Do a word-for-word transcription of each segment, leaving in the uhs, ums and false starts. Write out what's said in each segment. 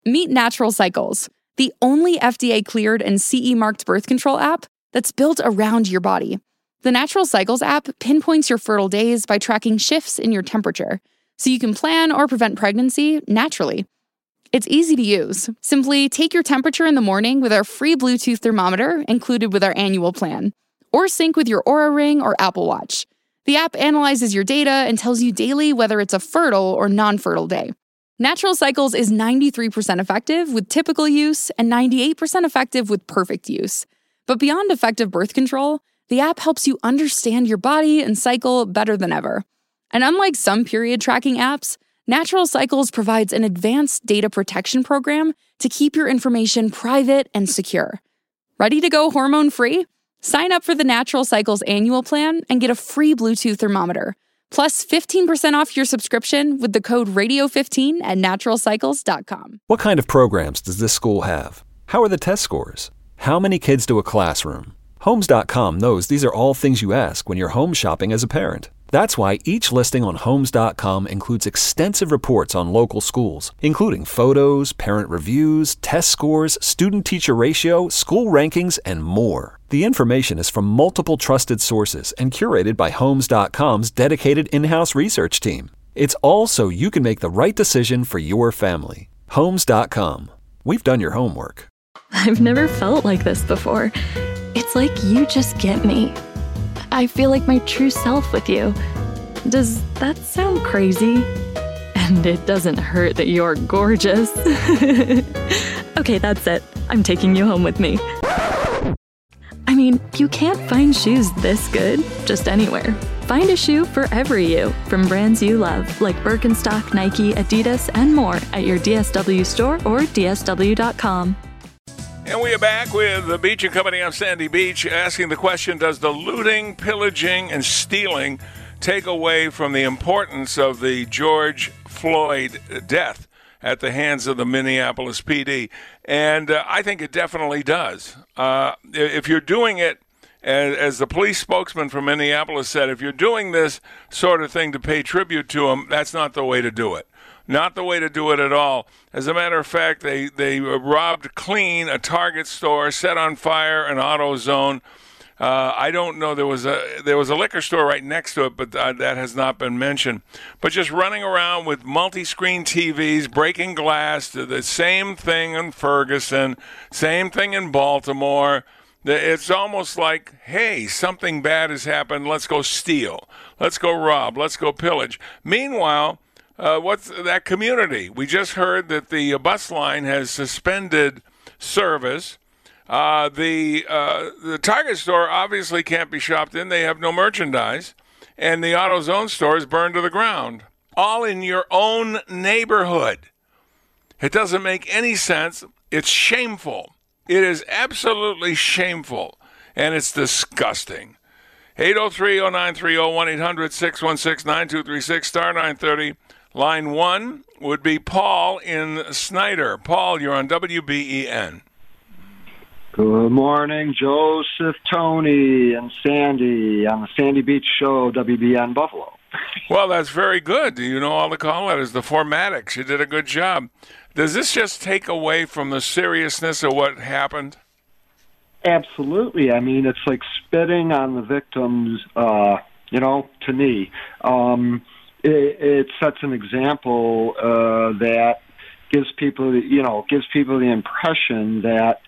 Meet Natural Cycles, the only F D A-cleared and C E-marked birth control app that's built around your body. The Natural Cycles app pinpoints your fertile days by tracking shifts in your temperature, so you can plan or prevent pregnancy naturally. It's easy to use. Simply take your temperature in the morning with our free Bluetooth thermometer included with our annual plan, or sync with your Oura Ring or Apple Watch. The app analyzes your data and tells you daily whether it's a fertile or non-fertile day. Natural Cycles is ninety-three percent effective with typical use and ninety-eight percent effective with perfect use. But beyond effective birth control, the app helps you understand your body and cycle better than ever. And unlike some period tracking apps, Natural Cycles provides an advanced data protection program to keep your information private and secure. Ready to go hormone-free? Sign up for the Natural Cycles annual plan and get a free Bluetooth thermometer, plus fifteen percent off your subscription with the code radio fifteen at natural cycles dot com. What kind of programs does this school have? How are the test scores? How many kids do a classroom? Homes dot com knows these are all things you ask when you're home shopping as a parent. That's why each listing on Homes dot com includes extensive reports on local schools, including photos, parent reviews, test scores, student-teacher ratio, school rankings, and more. The information is from multiple trusted sources and curated by Homes dot com's dedicated in-house research team. It's all so you can make the right decision for your family. Homes dot com. We've done your homework. I've never felt like this before. It's like you just get me. I feel like my true self with you. Does that sound crazy? And it doesn't hurt that you're gorgeous. Okay, that's it. I'm taking you home with me. I mean, you can't find shoes this good just anywhere. Find a shoe for every you from brands you love, like Birkenstock, Nike, Adidas, and more at your D S W store or D S W dot com. And we are back with the Beach and Company on Sandy Beach, asking the question, does the looting, pillaging, and stealing take away from the importance of the George Floyd death at the hands of the Minneapolis P D? And uh, I think it definitely does. Uh, if you're doing it, as, as the police spokesman from Minneapolis said, if you're doing this sort of thing to pay tribute to him, that's not the way to do it. Not the way to do it at all. As a matter of fact, they, they robbed clean a Target store, set on fire an AutoZone. Uh, I don't know. There was a there was a liquor store right next to it, but uh, that has not been mentioned. But just running around with multi-screen T Vs, breaking glass, the same thing in Ferguson, same thing in Baltimore. It's almost like, hey, something bad has happened. Let's go steal. Let's go rob. Let's go pillage. Meanwhile, Uh, what's that community? We just heard that the bus line has suspended service. Uh, the uh, the Target store obviously can't be shopped in. They have no merchandise. And the AutoZone store is burned to the ground. All in your own neighborhood. It doesn't make any sense. It's shameful. It is absolutely shameful. And it's disgusting. eight oh three, oh nine three oh, one eight hundred, six one six, nine two three six, star nine thirty. Line one would be Paul in Snyder. Paul, you're on W B E N. Good morning, Joseph, Tony, and Sandy on the Sandy Beach Show, W B E N Buffalo. Well, that's very good. You know all the call letters, the formatics. You did a good job. Does this just take away from the seriousness of what happened? Absolutely. I mean, it's like spitting on the victims, uh, you know, to me. Um, it, it sets an example uh, that gives people, you know, gives people the impression that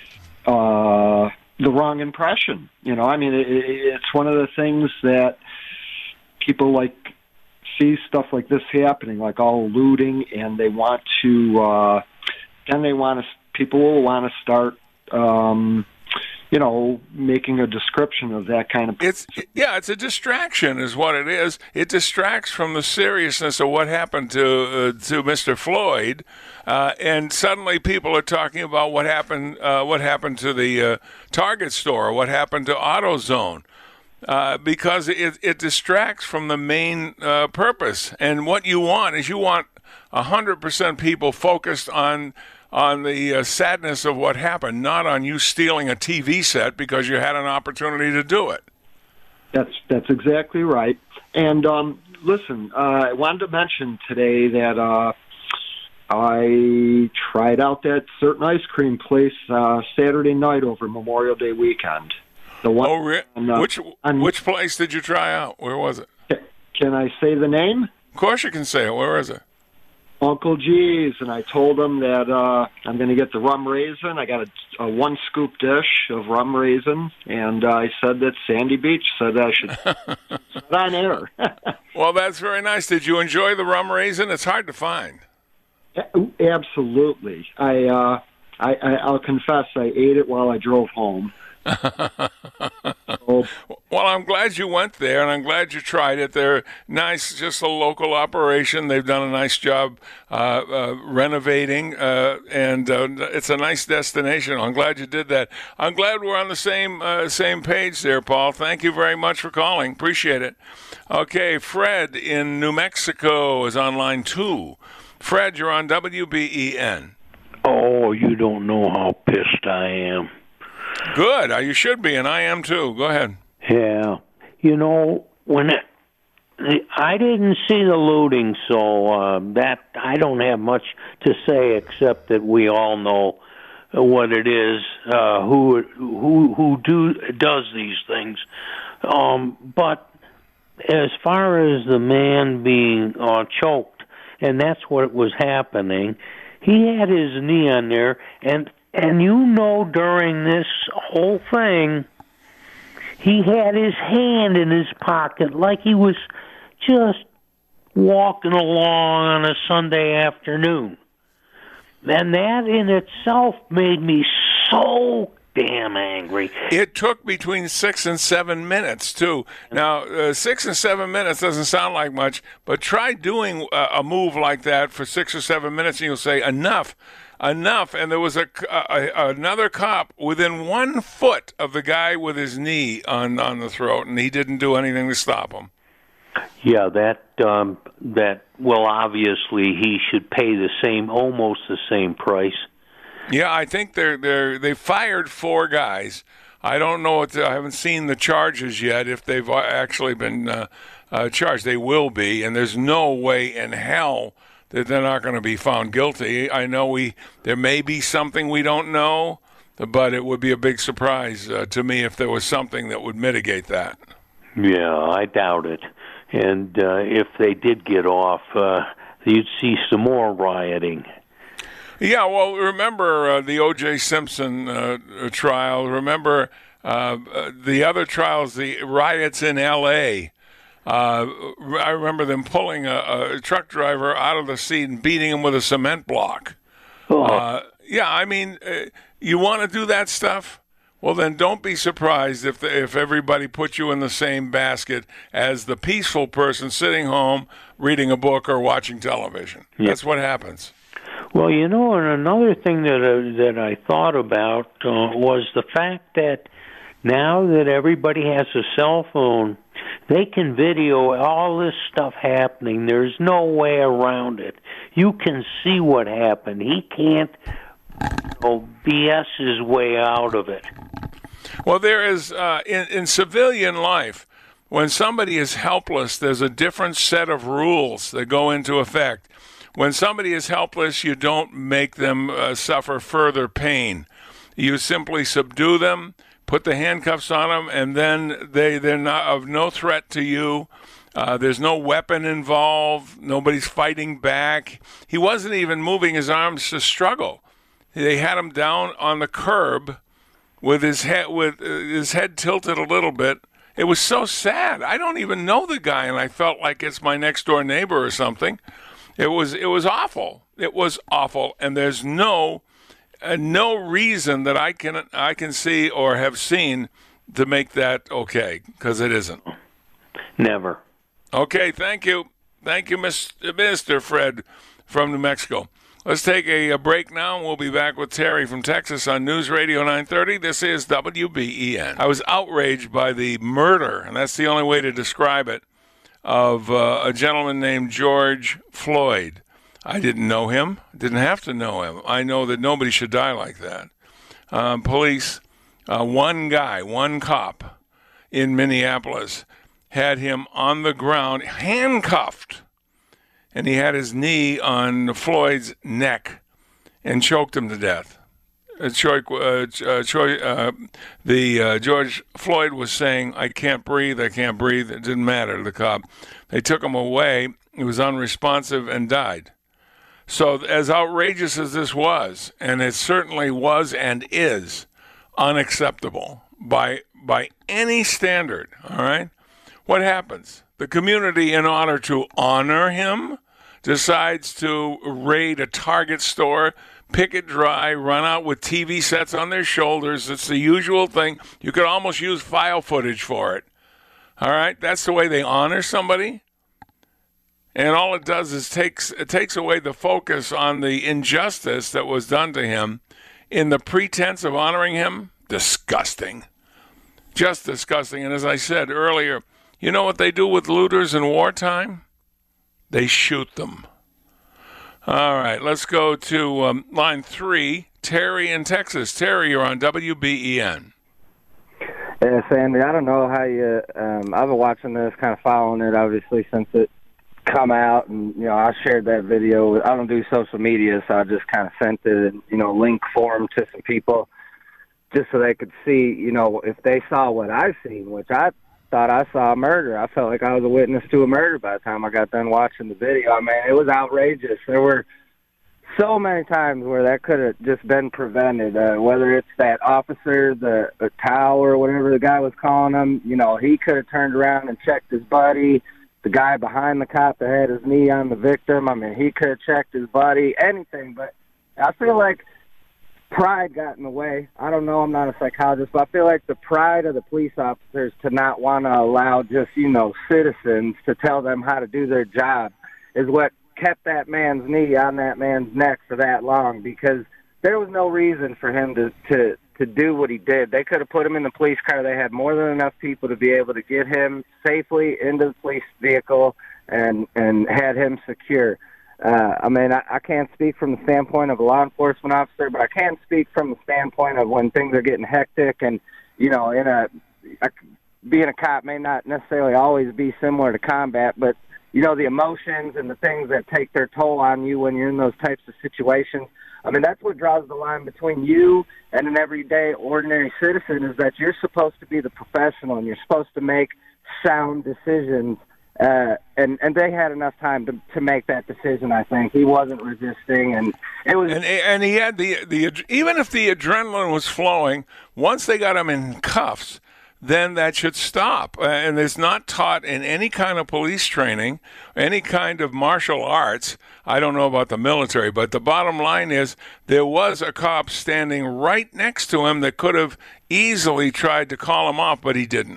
uh, the wrong impression. You know, I mean, it, it's one of the things that people like see stuff like this happening, like all looting, and they want to, uh, then they want to, people will want to start, um, you know, making a description of that kind of... It's yeah, it's a distraction is what it is. It distracts from the seriousness of what happened to uh, to Mister Floyd, uh, and suddenly people are talking about what happened uh, what happened to the uh, Target store, what happened to AutoZone, uh, because it, it distracts from the main uh, purpose. And what you want is you want one hundred percent people focused on... on the uh, sadness of what happened, not on you stealing a T V set because you had an opportunity to do it. That's that's exactly right. And um, listen, uh, I wanted to mention today that uh, I tried out that certain ice cream place uh, Saturday night over Memorial Day weekend. The one oh, re- on, uh, which on, which place did you try out? Where was it? Can I say the name? Of course you can say it. Where is it? Uncle G's, and I told him that uh, I'm going to get the rum raisin. I got a, a one scoop dish of rum raisin, and uh, I said that Sandy Beach said I should sit on air. Well, that's very nice. Did you enjoy the rum raisin? It's hard to find. Absolutely. I, uh, I, I I'll confess I ate it while I drove home. Well, I'm glad you went there, and I'm glad you tried it. They're nice, just a local operation. They've done a nice job uh, uh, renovating, uh, and uh, it's a nice destination. I'm glad you did that. I'm glad we're on the same uh, same page there, Paul. Thank you very much for calling. Appreciate it. Okay, Fred in New Mexico is on line two. Fred, you're on W B E N. Oh, you don't know how pissed I am. Good. You should be, and I am too. Go ahead. Yeah. You know, when it, I didn't see the looting, so uh, that I don't have much to say except that we all know what it is, uh, who who who do does these things. Um, but as far as the man being uh, choked, and that's what was happening, he had his knee on there, and. And you know, during this whole thing, he had his hand in his pocket like he was just walking along on a Sunday afternoon. And that in itself made me so damn angry. It took between six and seven minutes, too. Now, uh, six and seven minutes doesn't sound like much, but try doing a, a move like that for six or seven minutes, and you'll say, enough. Enough, and there was a, a another cop within one foot of the guy with his knee on, on the throat, and he didn't do anything to stop him. Yeah, that um, that well, obviously he should pay the same, almost the same price. Yeah, I think they're they're they fired four guys. I don't know what the, I haven't seen the charges yet. If they've actually been uh, uh, charged, they will be, and there's no way in hell that they're not going to be found guilty. I know we there may be something we don't know, but it would be a big surprise uh, to me if there was something that would mitigate that. Yeah, I doubt it. And uh, if they did get off, uh, you'd see some more rioting. Yeah, well, remember uh, the O J Simpson uh, trial. Remember uh, the other trials, the riots in L A Uh, I remember them pulling a, a truck driver out of the seat and beating him with a cement block. Oh. Uh, yeah, I mean, uh, you want to do that stuff? Well, then don't be surprised if the, if everybody puts you in the same basket as the peaceful person sitting home reading a book or watching television. Yep. That's what happens. Well, you know, and another thing that uh, that I thought about uh, was the fact that now that everybody has a cell phone, they can video all this stuff happening. There's no way around it. You can see what happened. He can't, you know, B S his way out of it. Well, there is, uh, in, in civilian life, when somebody is helpless, there's a different set of rules that go into effect. When somebody is helpless, you don't make them uh, suffer further pain. You simply subdue them, put the handcuffs on them, and then they, they're not of no threat to you. Uh, there's no weapon involved. Nobody's fighting back. He wasn't even moving his arms to struggle. They had him down on the curb with his head with uh, his head tilted a little bit. It was so sad. I don't even know the guy, and I felt like it's my next door neighbor or something. It was it was awful. It was awful, and there's no uh, no reason that I can I can see or have seen to make that okay, because it isn't. Never. Okay, thank you, thank you, Mister Fred from New Mexico. Let's take a, a break now, and we'll be back with Terry from Texas on News Radio nine thirty. This is W B E N. I was outraged by the murder, and that's the only way to describe it, of uh, a gentleman named George Floyd. I didn't know him, didn't have to know him. I know that nobody should die like that. Um, police, uh, one guy, one cop in Minneapolis had him on the ground, handcuffed. and he had his knee on Floyd's neck and choked him to death. Uh, Troy, uh, uh, Troy, uh, the uh, George Floyd was saying, "I can't breathe, I can't breathe." It didn't matter to the cop. They took him away. He was unresponsive and died. So as outrageous as this was, and it certainly was and is unacceptable by by any standard, all right, what happens? The community, in order to honor him, decides to raid a Target store, pick it dry, run out with T V sets on their shoulders. It's the usual thing. You could almost use file footage for it. All right? That's the way they honor somebody. And all it does is takes it takes away the focus on the injustice that was done to him in the pretense of honoring him. Disgusting. Just disgusting. And as I said earlier, you know what they do with looters in wartime? They shoot them. All right, let's go to um, line three, Terry in Texas. Terry, you're on W B E N. Yeah, Sandy, I don't know how you, um, I've been watching this, kind of following it, obviously, since it come out, and, you know, I shared that video. I don't do social media, so I just kind of sent it and, you know, link for them to some people just so they could see, you know, if they saw what I've seen, which I thought I saw a murder. I felt like I was a witness to a murder by the time I got done watching the video. I mean, it was outrageous. There were so many times where that could have just been prevented, uh, whether it's that officer, the, the tower, whatever the guy was calling him, you know, he could have turned around and checked his buddy. The guy behind the cop that had his knee on the victim, I mean, he could have checked his buddy, anything. But I feel like pride got in the way. I don't know, I'm not a psychologist, but I feel like the pride of the police officers to not want to allow just, you know, citizens to tell them how to do their job is what kept that man's knee on that man's neck for that long, because there was no reason for him to, to, to do what he did. They could have put him in the police car. They had more than enough people to be able to get him safely into the police vehicle and, and had him secure. Uh, I mean, I, I can't speak from the standpoint of a law enforcement officer, but I can speak from the standpoint of when things are getting hectic and, you know, in a, a being a cop may not necessarily always be similar to combat, but, you know, the emotions and the things that take their toll on you when you're in those types of situations. I mean, that's what draws the line between you and an everyday ordinary citizen, is that you're supposed to be the professional and you're supposed to make sound decisions. Uh, and, and they had enough time to, to make that decision, I think. He wasn't resisting, and it was... And, and he had the, the... Even if the adrenaline was flowing, once they got him in cuffs, then that should stop. Uh, and it's not taught in any kind of police training, any kind of martial arts. I don't know about the military, but the bottom line is there was a cop standing right next to him that could have easily tried to call him off, but he didn't.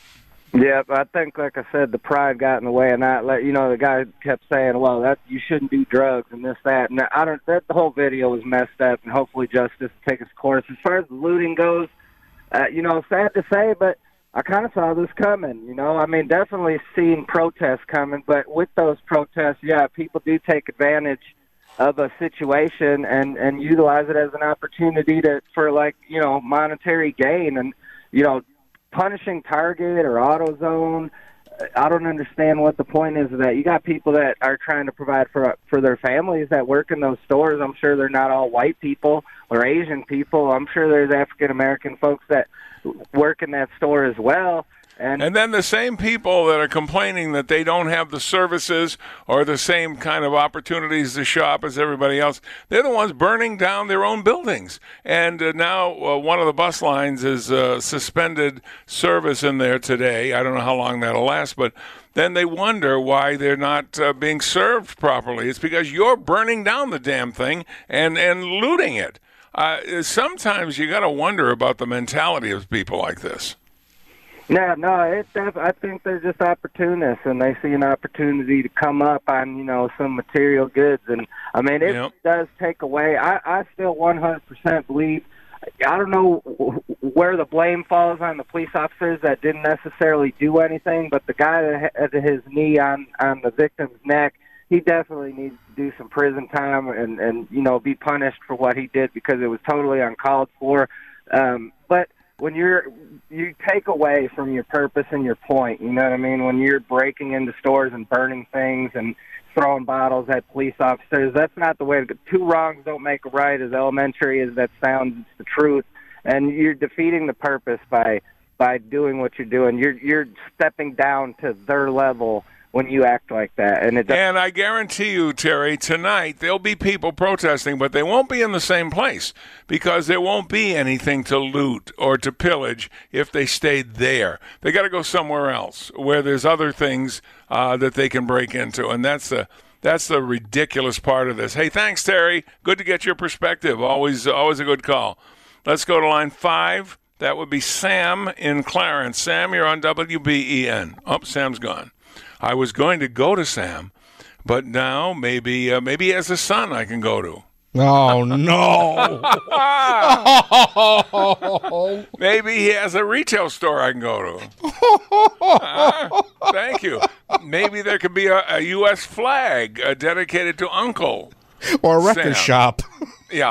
Yeah, I think, like I said, the pride got in the way, and that, let you know, the guy kept saying, "Well, that you shouldn't do drugs and this, that," and I don't. That the whole video was messed up, and hopefully justice will take its course. As far as the looting goes, uh, you know, sad to say, but I kind of saw this coming. You know, I mean, definitely seen protests coming, but with those protests, yeah, people do take advantage of a situation and and utilize it as an opportunity to for like you know monetary gain, and you know. Punishing Target or AutoZone, I don't understand what the point is of that. You got people that are trying to provide for for their families that work in those stores. I'm sure they're not all white people or Asian people. I'm sure there's African-American folks that work in that store as well. And, and then the same people that are complaining that they don't have the services or the same kind of opportunities to shop as everybody else, they're the ones burning down their own buildings. And uh, now uh, one of the bus lines is uh, suspended service in there today. I don't know how long that'll last, but then they wonder why they're not uh, being served properly. It's because you're burning down the damn thing and, and looting it. Uh, sometimes you got to wonder about the mentality of people like this. Yeah, no, it, I think they're just opportunists, and they see an opportunity to come up on, you know, some material goods. And, I mean, it yep. does take away. I, I still one hundred percent believe, I don't know where the blame falls on the police officers that didn't necessarily do anything, but the guy that had his knee on, on the victim's neck, he definitely needs to do some prison time and, and, you know, be punished for what he did because it was totally uncalled for. Um, but when you're you take away from your purpose and your point, you know what I mean? When you're breaking into stores and burning things and throwing bottles at police officers. That's not the way to go. Two wrongs don't make a right, as elementary as that sounds. It's the truth. And you're defeating the purpose by by doing what you're doing. You're you're stepping down to their level when you act like that. And it and I guarantee you, Terry, tonight there'll be people protesting, but they won't be in the same place because there won't be anything to loot or to pillage if they stayed there. They got to go somewhere else where there's other things uh, that they can break into, and that's the that's the ridiculous part of this. Hey, thanks, Terry. Good to get your perspective. Always, always a good call. Let's go to line five. That would be Sam in Clarence. Sam, you're on W B E N. Oh, Sam's gone. I was going to go to Sam, but now maybe uh, maybe he has a son I can go to. Oh, no. Maybe he has a retail store I can go to. Uh, thank you. Maybe there could be a, a U S flag uh, dedicated to Uncle. Or a record Sam. shop. Yeah.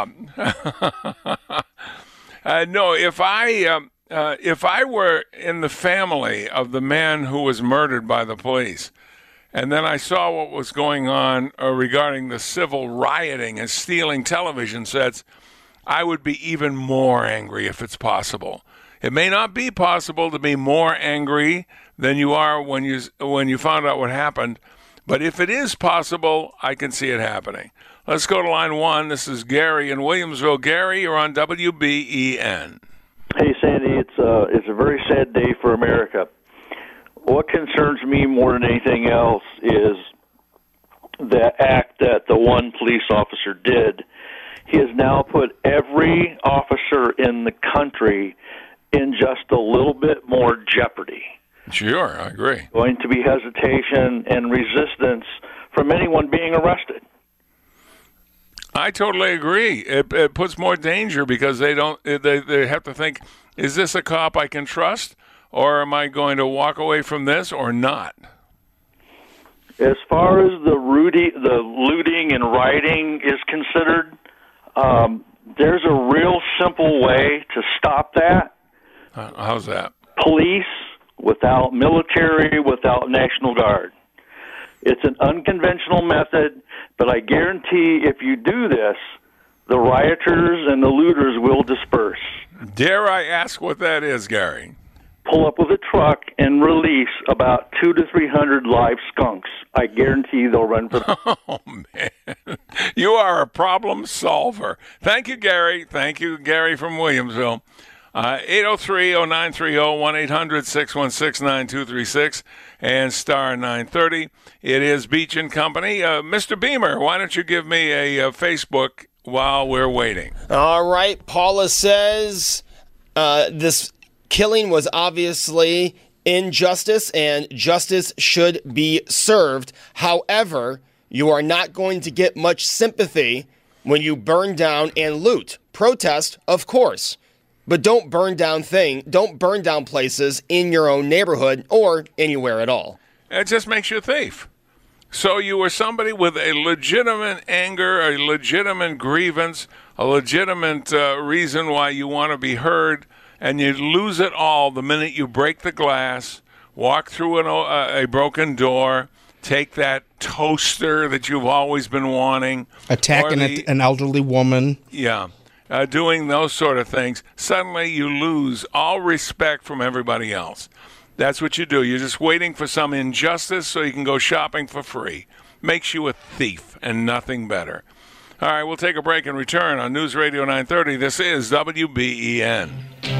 uh, no, if I... Um, Uh, if I were in the family of the man who was murdered by the police, and then I saw what was going on uh, regarding the civil rioting and stealing television sets, I would be even more angry if it's possible. It may not be possible to be more angry than you are when you when you found out what happened, but if it is possible, I can see it happening. Let's go to line one. This is Gary in Williamsville. Gary, you're on W B E N. Hey, Sandy, it's uh, it's a very sad day for America. What concerns me more than anything else is the act that the one police officer did. He has now put every officer in the country in just a little bit more jeopardy. Sure, I agree. Going to be hesitation and resistance from anyone being arrested. I totally agree. It, it puts more danger because they don't. They they have to think: is this a cop I can trust, or am I going to walk away from this or not? As far as the Rudy, the looting and rioting is considered, um, there's a real simple way to stop that. Uh, how's that? Police without military, without National Guard. It's an unconventional method, but I guarantee if you do this, the rioters and the looters will disperse. Dare I ask what that is, Gary? Pull up with a truck and release about two to three hundred live skunks. I guarantee they'll run for them. Oh, man. You are a problem solver. Thank you, Gary. Thank you, Gary from Williamsville. Uh, eight oh three, oh nine three oh, one eight hundred, six one six, nine two three six, and star nine thirty. It is Beach and Company. Uh, Mister Beamer, why don't you give me a, a Facebook while we're waiting? All right. Paula says uh, this killing was obviously injustice and justice should be served. However, you are not going to get much sympathy when you burn down and loot. Protest, of course. But don't burn down thing. Don't burn down places in your own neighborhood or anywhere at all. It just makes you a thief. So you were somebody with a legitimate anger, a legitimate grievance, a legitimate uh, reason why you want to be heard, and you lose it all the minute you break the glass, walk through an, uh, a broken door, take that toaster that you've always been wanting. Attacking the, an elderly woman. Yeah. Uh, doing those sort of things, suddenly you lose all respect from everybody else. That's what you do. You're just waiting for some injustice so you can go shopping for free. Makes you a thief and nothing better. All right, we'll take a break and return on News Radio nine thirty. This is W B E N.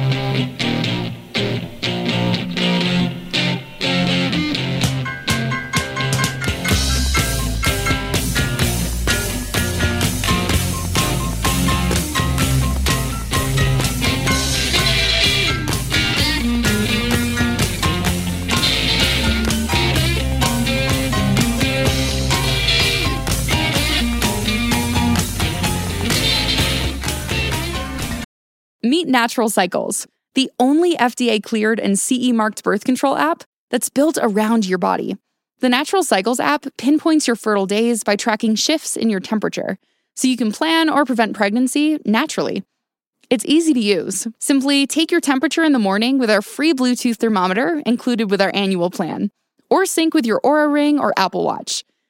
Meet Natural Cycles, the only F D A-cleared and C E-marked birth control app that's built around your body. The Natural Cycles app pinpoints your fertile days by tracking shifts in your temperature, so you can plan or prevent pregnancy naturally. It's easy to use. Simply take your temperature in the morning with our free Bluetooth thermometer included with our annual plan, or sync with your Oura Ring or Apple Watch.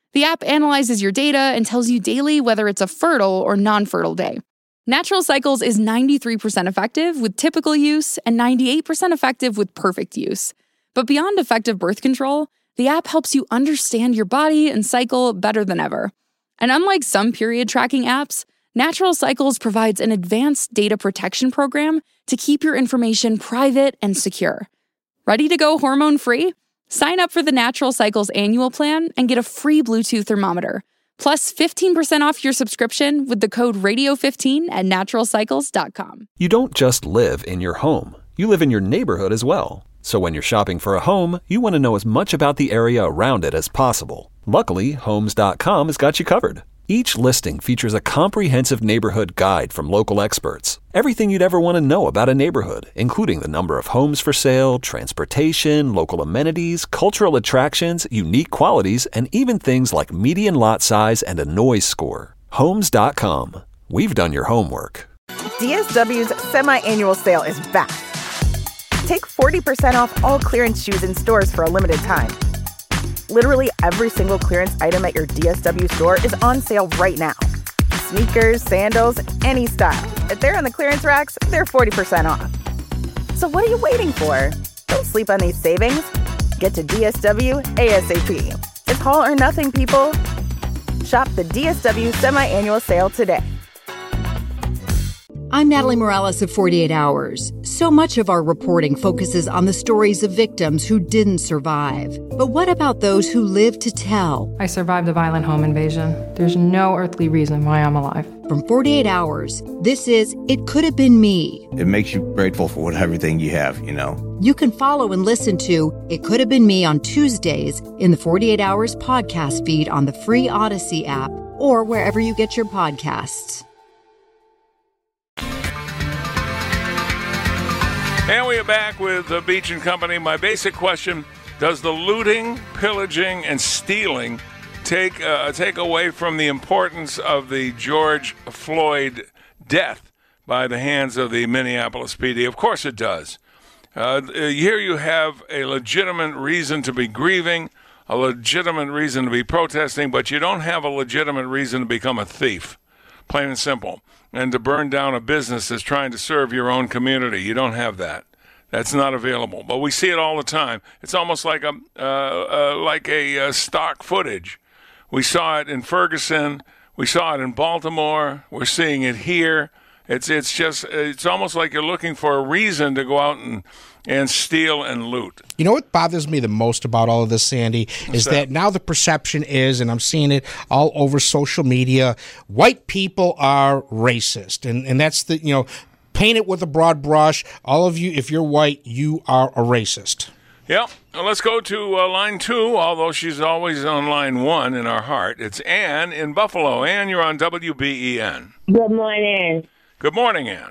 The app analyzes your data and tells you daily whether it's a fertile or non-fertile day. Natural Cycles is ninety-three percent effective with typical use and ninety-eight percent effective with perfect use. But beyond effective birth control, the app helps you understand your body and cycle better than ever. And unlike some period tracking apps, Natural Cycles provides an advanced data protection program to keep your information private and secure. Ready to go hormone-free? Sign up for the Natural Cycles annual plan and get a free Bluetooth thermometer, plus fifteen percent off your subscription with the code radio fifteen at natural cycles dot com. You don't just live in your home. You live in your neighborhood as well. So when you're shopping for a home, you want to know as much about the area around it as possible. Luckily, homes dot com has got you covered. Each listing features a comprehensive neighborhood guide from local experts. Everything you'd ever want to know about a neighborhood, including the number of homes for sale, transportation, local amenities, cultural attractions, unique qualities, and even things like median lot size and a noise score. homes dot com. We've done your homework. D S W's semi-annual sale is back. Take forty percent off all clearance shoes in stores for a limited time. Literally every single clearance item at your D S W store is on sale right now. Sneakers, sandals, any style. If they're on the clearance racks, they're forty percent off. So what are you waiting for? Don't sleep on these savings. Get to D S W ASAP. It's all or nothing, people. Shop the D S W semi-annual sale today. I'm Natalie Morales of forty-eight hours. So much of our reporting focuses on the stories of victims who didn't survive. But what about those who lived to tell? I survived a violent home invasion. There's no earthly reason why I'm alive. From forty-eight hours, this is It Could Have Been Me. It makes you grateful for what, everything you have, you know. You can follow and listen to It Could Have Been Me on Tuesdays in the forty-eight hours podcast feed on the free Odyssey app or wherever you get your podcasts. And we are back with the Beach and Company. My basic question, does the looting, pillaging, and stealing take uh, take away from the importance of the George Floyd death by the hands of the Minneapolis P D? Of course it does. Uh, here you have a legitimate reason to be grieving, a legitimate reason to be protesting, but you don't have a legitimate reason to become a thief, plain and simple. And to burn down a business that's trying to serve your own community. You don't have that. That's not available. But we see it all the time. It's almost like a uh, uh, like a uh, stock footage. We saw it in Ferguson. We saw it in Baltimore. We're seeing it here. It's it's just it's almost like you're looking for a reason to go out and and steal and loot. You know what bothers me the most about all of this, Sandy, is that? that now the perception is, and I'm seeing it all over social media, white people are racist. And, and that's the, you know, paint it with a broad brush. All of you, if you're white, you are a racist. Yeah. Well, let's go to uh, line two, although she's always on line one in our heart. It's Ann in Buffalo. Ann, you're on W B E N. Good morning. Good morning, Ann.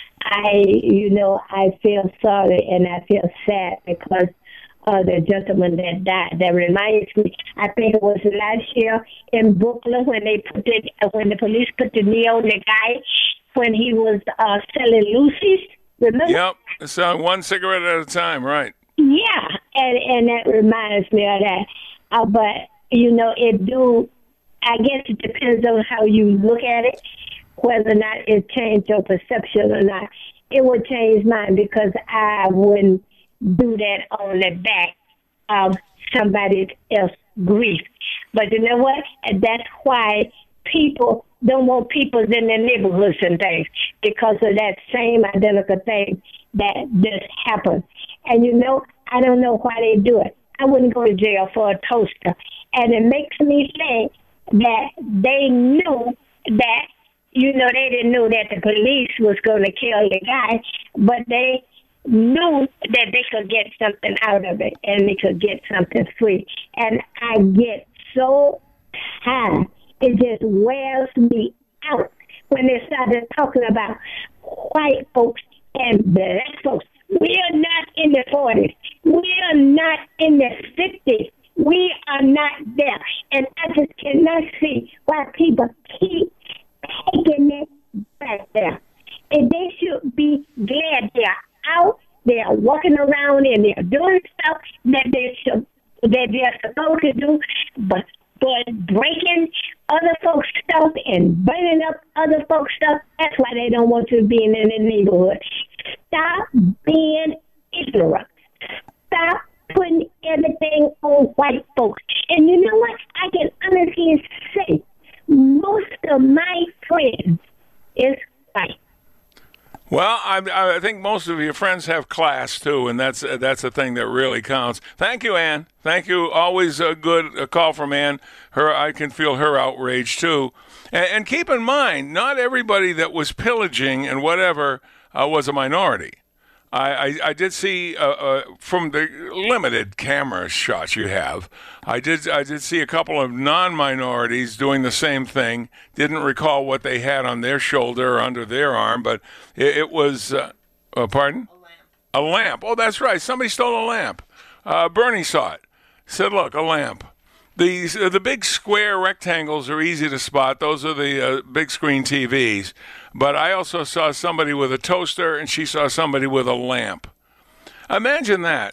I, you know, I feel sorry and I feel sad because of the gentleman that died. That reminds me, I think it was last year in Brooklyn when they put the, when the police put the knee on the guy when he was uh, selling Lucy's. Remember? Yep, it's uh, one cigarette at a time, right? Yeah, and and that reminds me of that. Uh, but you know, it do. I guess it depends on how you look at it. Whether or not it changed your perception or not, it would change mine because I wouldn't do that on the back of somebody else's grief. But you know what? And that's why people don't want people in their neighborhoods and things because of that same identical thing that just happened. And you know, I don't know why they do it. I wouldn't go to jail for a toaster. And it makes me think that they knew that You know, they didn't know that the police was going to kill the guy, but they knew that they could get something out of it and they could get something free. And I get so tired. It just wears me out when they started talking about white folks and black folks. We are not in the forties. We are not in the fifties. We are not there. And I just cannot see why people keep taking it back there. And they should be glad they're out, they're walking around and they're doing stuff that they should, that they're supposed to do. But but they don't want you being in the neighborhood. Stop being ignorant. Stop putting everything on white folks. And you know what? I can honestly say most of my friends is white. Well, I, I think most of your friends have class, too, and that's that's a thing that really counts. Thank you, Ann. Thank you. Always a good a call from Ann. Her, I can feel her outrage, too. And, and keep in mind, not everybody that was pillaging and whatever uh, was a minority. I, I, I did see uh, uh, from the limited camera shots you have, I did I did see a couple of non-minorities doing the same thing. Didn't recall what they had on their shoulder or under their arm, but it, it was, uh, uh, pardon? A lamp. A lamp. Oh, that's right. Somebody stole a lamp. Uh, Bernie saw it. Said, look, a lamp. These uh, the big square rectangles are easy to spot. Those are the uh, big screen T Vs. But I also saw somebody with a toaster, and she saw somebody with a lamp. Imagine that.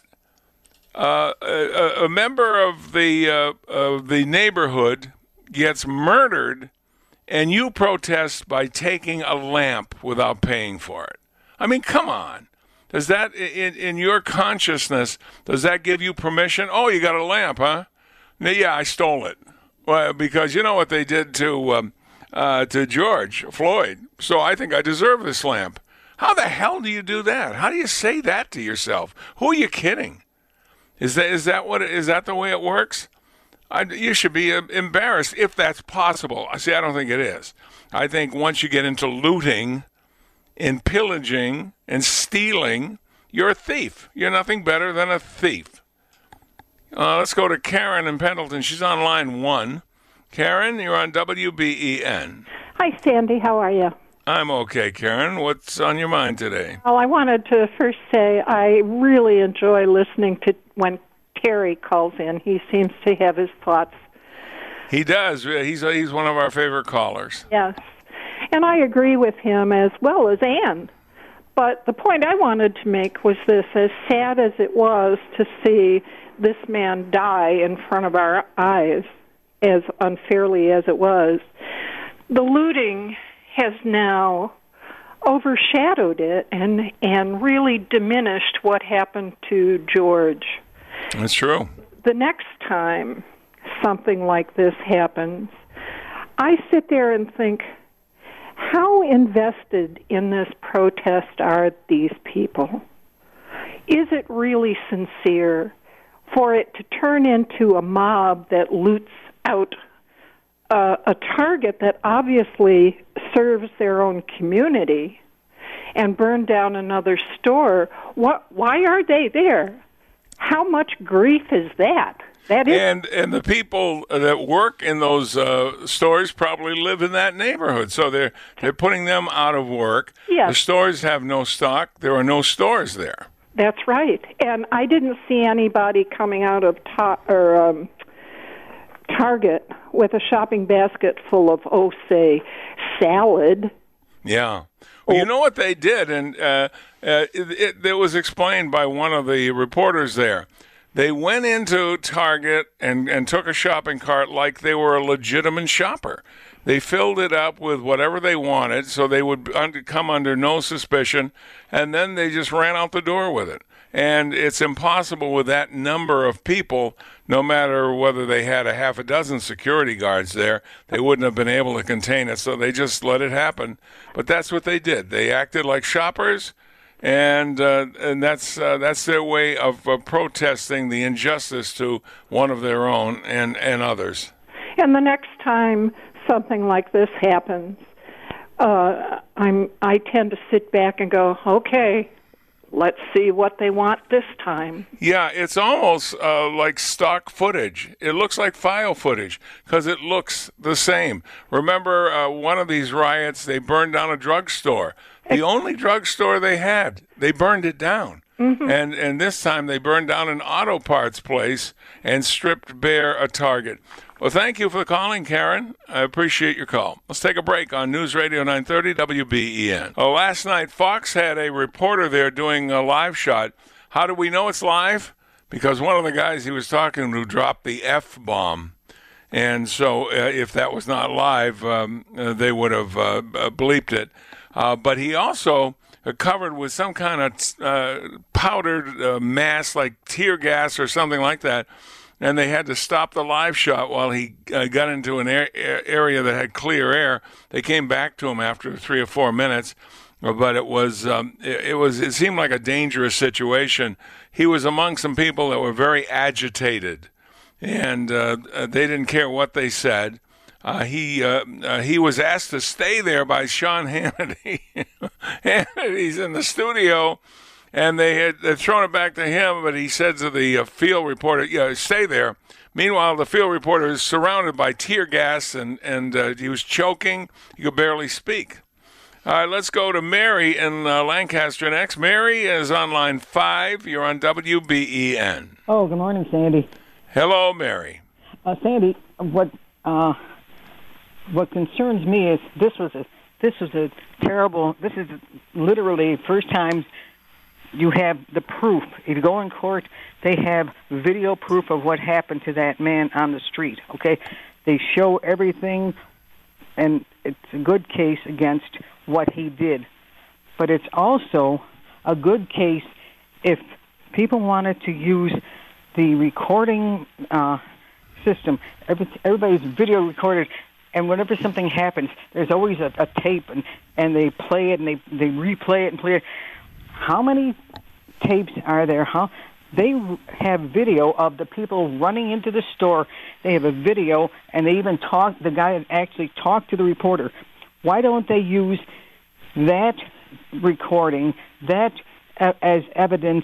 Uh, a, a member of the uh, of the neighborhood gets murdered, and you protest by taking a lamp without paying for it. I mean, come on. Does that, in, in your consciousness, does that give you permission? Oh, you got a lamp, huh? Yeah, I stole it. Well, because you know what they did to um, uh, to George Floyd, so I think I deserve this lamp. How the hell do you do that? How do you say that to yourself? Who are you kidding? Is that is that what is that the way it works? I, you should be uh, embarrassed if that's possible. I see. I don't think it is. I think once you get into looting, and pillaging, and stealing, you're a thief. You're nothing better than a thief. Uh, let's go to Karen in Pendleton. She's on line one. Karen, you're on W B E N. Hi, Sandy. How are you? I'm okay, Karen. What's on your mind today? Well, I wanted to first say I really enjoy listening to when Terry calls in. He seems to have his thoughts. He does. He's he's one of our favorite callers. Yes. And I agree with him as well as Ann. But the point I wanted to make was this: as sad as it was to see this man die in front of our eyes, as unfairly as it was, the looting has now overshadowed it and and really diminished what happened to George. That's true. The next time something like this happens, I sit there and think, how invested in this protest are these people? Is it really sincere for it to turn into a mob that loots out uh, a target that obviously serves their own community and burn down another store? What? Why are they there? How much grief is that? That is, and and the people that work in those uh, stores probably live in that neighborhood, so they're they're putting them out of work. Yes. The stores have no stock. There are no stores there. That's right. And I didn't see anybody coming out of ta- or um, Target with a shopping basket full of, oh, say, salad. Yeah. Well, you know what they did, and uh, uh, it, it, it was explained by one of the reporters there. They went into Target and, and took a shopping cart like they were a legitimate shopper. They filled it up with whatever they wanted so they would under, come under no suspicion, and then they just ran out the door with it. And it's impossible with that number of people, no matter whether they had a half a dozen security guards there, they wouldn't have been able to contain it, so they just let it happen. But that's what they did. They acted like shoppers, and uh, and that's uh, that's their way of uh, protesting the injustice to one of their own and, and others. And the next time something like this happens, uh, I'm I tend to sit back and go, okay, let's see what they want this time. Yeah, it's almost uh, like stock footage. It looks like file footage because it looks the same. Remember uh, one of these riots, they burned down a drugstore. The only drugstore they had, they burned it down. Mm-hmm. And and this time they burned down an auto parts place and stripped bare a Target. Well, thank you for calling, Karen. I appreciate your call. Let's take a break on News Radio nine thirty W B E N. Oh, last night, Fox had a reporter there doing a live shot. How do we know it's live? Because one of the guys he was talking to dropped the F-bomb. And so uh, if that was not live, um, uh, they would have uh, bleeped it. Uh, but he also uh, covered with some kind of uh, powdered uh, mass, like tear gas or something like that. And they had to stop the live shot while he uh, got into an air, area that had clear air. They came back to him after three or four minutes, but it was um, it, it was it seemed like a dangerous situation. He was among some people that were very agitated, and uh, they didn't care what they said. Uh, he uh, uh, he was asked to stay there by Sean Hannity. Hannity's in the studio. And they had they'd thrown it back to him, but he said to the uh, field reporter, yeah, stay there. Meanwhile, the field reporter is surrounded by tear gas, and, and uh, he was choking. He could barely speak. All right, let's go to Mary in uh, Lancaster next. Mary is on line five. You're on W B E N. Oh, good morning, Sandy. Hello, Mary. Uh, Sandy, what uh, what concerns me is this was a this was a terrible. This is literally first time. You have the proof. If you go in court, they have video proof of what happened to that man on the street, okay? They show everything, and it's a good case against what he did. But it's also a good case if people wanted to use the recording uh, system. Every, everybody's video recorded, and whenever something happens, there's always a, a tape, and, and they play it, and they, they replay it and play it. How many tapes are there? How they have video of the people running into the store. They have a video, and they even talk. The guy actually talked to the reporter. Why don't they use that recording, that uh, as evidence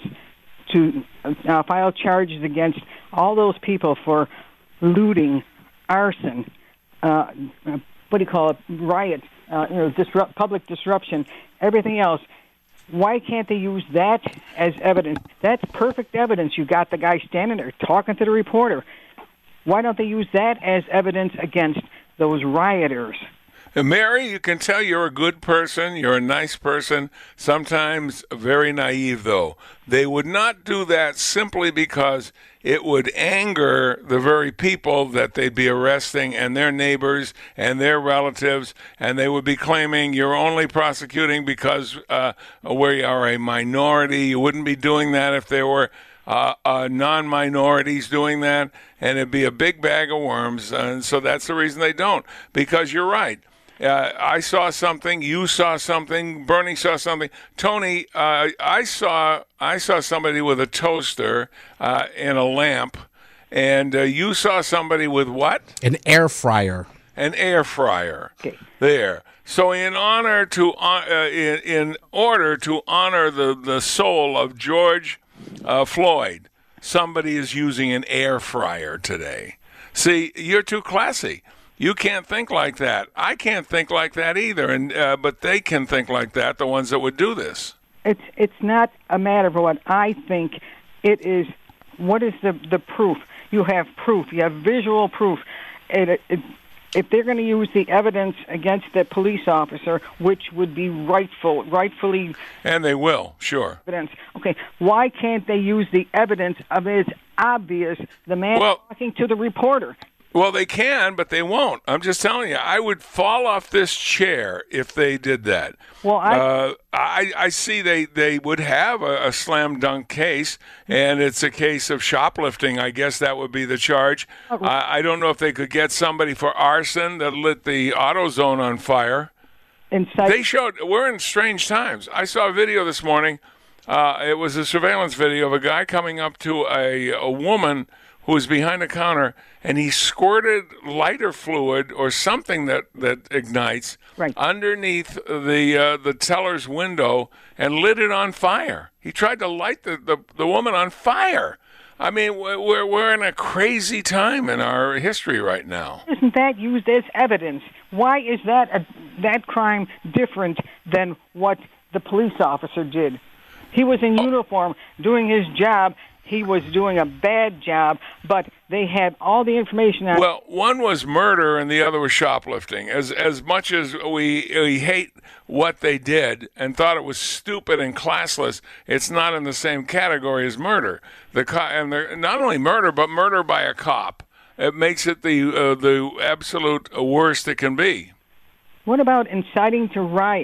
to uh, file charges against all those people for looting, arson, uh, what do you call it, riot, uh, you know, disrupt, public disruption, everything else? Why can't they use that as evidence? That's perfect evidence. You got the guy standing there talking to the reporter. Why don't they use that as evidence against those rioters? And Mary, you can tell you're a good person, you're a nice person, sometimes very naive, though. They would not do that simply because it would anger the very people that they'd be arresting and their neighbors and their relatives, and they would be claiming you're only prosecuting because uh, we are a minority. You wouldn't be doing that if there were uh, uh, non-minorities doing that, and it'd be a big bag of worms. And so that's the reason they don't, because you're right. Uh, I saw something. You saw something. Bernie saw something. Tony, uh, I saw I saw somebody with a toaster uh, and a lamp, and uh, you saw somebody with what? An air fryer. An air fryer. Okay. There. So, in honor to uh, in, in order to honor the, the soul of George uh, Floyd, somebody is using an air fryer today. See, you're too classy. You can't think like that. I can't think like that either. And uh, but they can think like that. The ones that would do this. It's it's not a matter of what I think. It is what is the the proof. You have proof. You have visual proof. It, it, if they're going to use the evidence against the police officer, which would be rightful, rightfully, and they will, sure. Evidence. Okay. Why can't they use the evidence of it's obvious the man well, talking to the reporter? Well, they can, but they won't. I'm just telling you, I would fall off this chair if they did that. Well, I uh, I, I see they, they would have a, a slam dunk case, and it's a case of shoplifting. I guess that would be the charge. Oh. Uh, I don't know if they could get somebody for arson that lit the AutoZone on fire. Inside- they showed, we're in strange times. I saw a video this morning. Uh, it was a surveillance video of a guy coming up to a, a woman who was behind a counter, and he squirted lighter fluid or something that, that ignites right. underneath the uh, the teller's window and lit it on fire. He tried to light the, the, the woman on fire. I mean, we're we're in a crazy time in our history right now. Isn't that used as evidence? Why is that a, that crime different than what the police officer did? He was in uniform doing his job. He was doing a bad job, but they had all the information on. Well, one was murder and the other was shoplifting. As as much as we we hate what they did and thought it was stupid and classless, it's not in the same category as murder. The co- and not only murder, but murder by a cop. It makes it the uh, the absolute worst it can be. What about inciting to riot?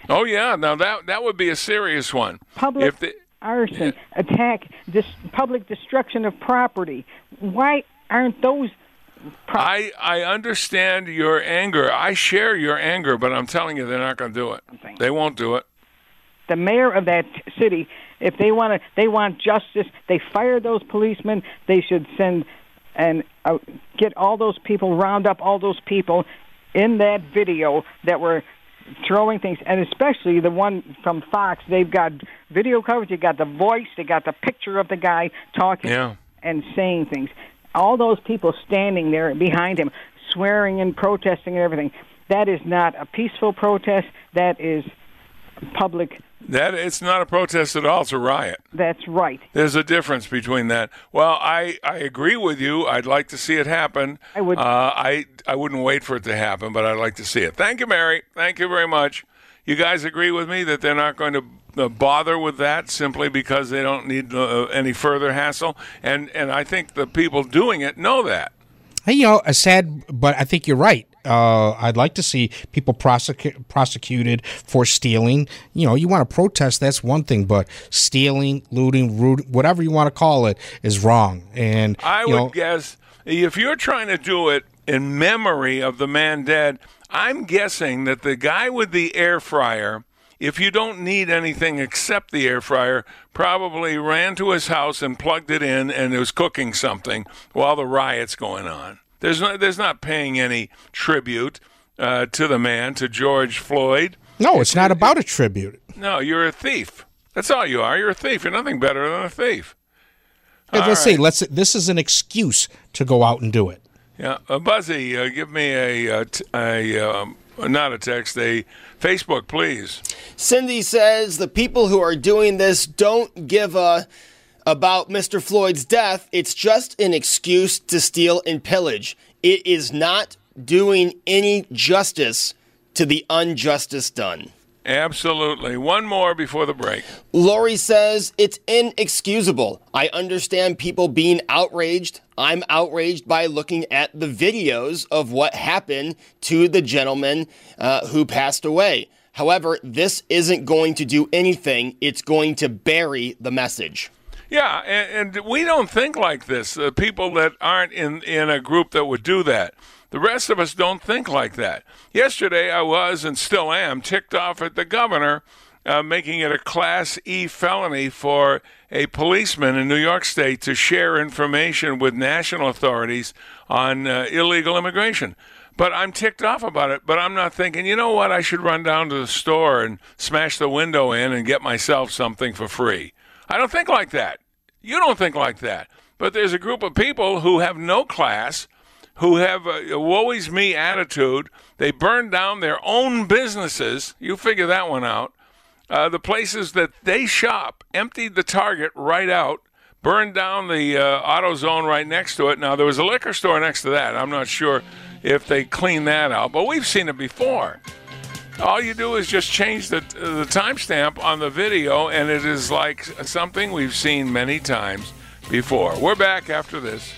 Oh, yeah. Now, that that would be a serious one. Public if the, arson, attack, dis- public destruction of property. Why aren't those... Pro- I, I understand your anger. I share your anger, but I'm telling you they're not going to do it. They won't do it. The mayor of that city, if they want to, they want justice. They fire those policemen. They should send and uh, get all those people, round up all those people in that video that were throwing things, and especially the one from Fox. They've got video coverage. They got the voice. They got the picture of the guy talking yeah. and saying things. All those people standing there behind him, swearing and protesting and everything. That is not a peaceful protest. That is public. That it's not a protest at all. It's a riot. That's right. There's a difference between that. Well, I, I agree with you. I'd like to see it happen. I would. Uh, I I wouldn't wait for it to happen, but I'd like to see it. Thank you, Mary. Thank you very much. You guys agree with me that they're not going to uh, bother with that simply because they don't need uh, any further hassle? And and I think the people doing it know that. Hey, you know, a sad, but I think you're right. Uh, I'd like to see people prosecu- prosecuted for stealing. You know, you want to protest, that's one thing, but stealing, looting, root, whatever you want to call it, is wrong. And I you would know, guess if you're trying to do it in memory of the man dead, I'm guessing that the guy with the air fryer, if you don't need anything except the air fryer, probably ran to his house and plugged it in and was cooking something while the riot's going on. There's not, there's not paying any tribute uh, to the man, to George Floyd. No, it's not about a tribute. No, you're a thief. That's all you are. You're a thief. You're nothing better than a thief. Yeah, All let's right. say let's. This is an excuse to go out and do it. Yeah, uh, Buzzy, uh, give me a, a, t- a um, not a text, a Facebook, please. Cindy says the people who are doing this don't give a about Mister Floyd's death. It's just an excuse to steal and pillage. It is not doing any justice to the injustice done. Absolutely. One more before the break. Lori says it's inexcusable. I understand people being outraged. I'm outraged by looking at the videos of what happened to the gentleman uh, who passed away. However, this isn't going to do anything. It's going to bury the message. Yeah, and, and we don't think like this. Uh, people that aren't in, in a group that would do that. The rest of us don't think like that. Yesterday, I was and still am ticked off at the governor uh, making it a Class E felony for a policeman in New York State to share information with national authorities on uh, illegal immigration. But I'm ticked off about it, but I'm not thinking, you know what, I should run down to the store and smash the window in and get myself something for free. I don't think like that. You don't think like that. But there's a group of people who have no class, who have a woe is me attitude. They burn down their own businesses. You figure that one out. Uh, the places that they shop, emptied the Target right out, burned down the uh, AutoZone right next to it. Now, there was a liquor store next to that. I'm not sure if they cleaned that out, but we've seen it before. All you do is just change the the timestamp on the video, and it is like something we've seen many times before. We're back after this.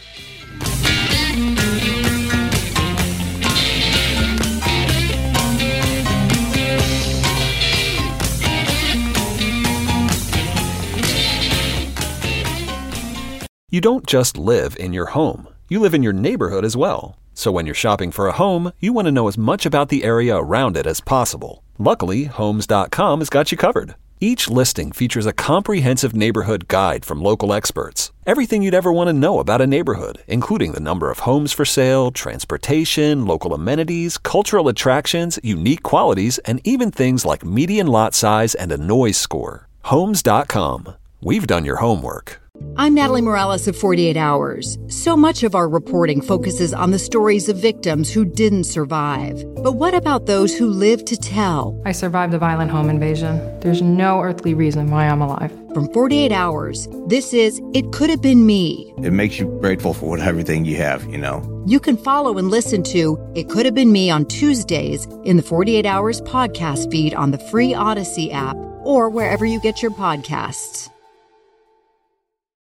You don't just live in your home. You live in your neighborhood as well. So when you're shopping for a home, you want to know as much about the area around it as possible. Luckily, Homes dot com has got you covered. Each listing features a comprehensive neighborhood guide from local experts. Everything you'd ever want to know about a neighborhood, including the number of homes for sale, transportation, local amenities, cultural attractions, unique qualities, and even things like median lot size and a noise score. Homes dot com. We've done your homework. I'm Natalie Morales of forty-eight hours. So much of our reporting focuses on the stories of victims who didn't survive. But what about those who lived to tell? I survived a violent home invasion. There's no earthly reason why I'm alive. From forty-eight hours, this is It Could Have Been Me. It makes you grateful for what, everything you have, you know. You can follow and listen to It Could Have Been Me on Tuesdays in the forty-eight hours podcast feed on the free Odyssey app or wherever you get your podcasts.